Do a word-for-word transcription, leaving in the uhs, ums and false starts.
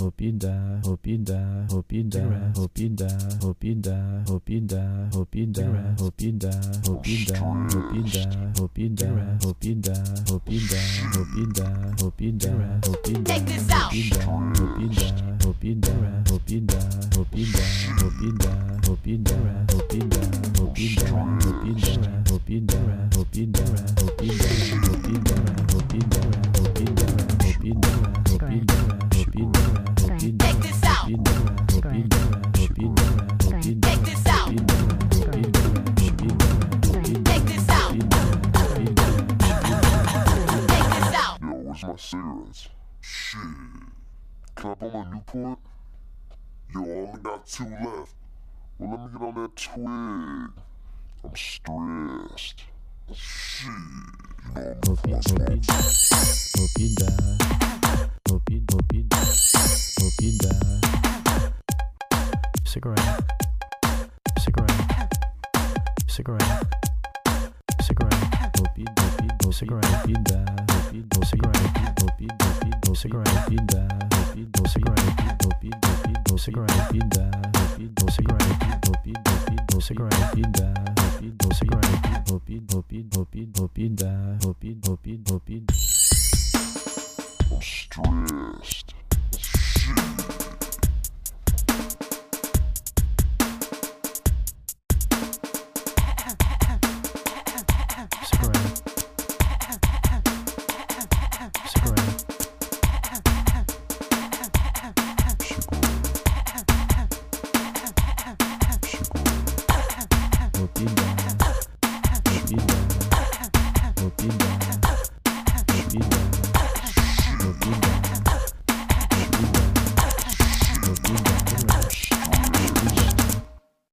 Hopinda, Hopinda, Hopinda, Hopinda, Hopinda, Hopinda, Hopinda, Hopinda, Hopinda, Hopinda, Hopinda, Hopinda, Hopinda, Hopinda, Hopinda, Hopinda. Check this out. Hopinda, Hopinda, Hopinda, Hopinda, Hopinda, Hopinda, Hopinda, Hopinda, Hopinda, Hopinda, Hopinda, Hopinda, Hopinda, Hopinda, Hopinda, Hopinda, Hopinda, Hopinda, Hopinda, Hopinda. Check this out. Hopinda, Hopinda, Hopinda, Hopinda. Check this out. Hopinda, Hopinda, Hopinda. Check this out. Check this out. Yo, where's my cigarettes? Shit. Can I buy my Newport? Yo, I only got two left. Well, let me get on that twig. I'm stressed. Shit. You know I'm Hopinda, fucking Hopinda, Hopinda, Hopinda, Hopinda. Cigarette, cigarette, cigarette, cigarette. Hopinda, Hopinda, cigarette. Hopinda, Hopinda, cigarette. Hopinda, Hopinda, cigarette. Hopinda, Hopinda, cigarette. Hopinda, Hopinda, cigarette. Hopinda, Hopinda, cigarette. Hopinda, Hopinda, cigarette. Hopinda, Hopinda, cigarette. Hopinda, Hopinda, Hopinda, Hopinda, Hopinda, Hopinda, Hopinda. I'm stressed.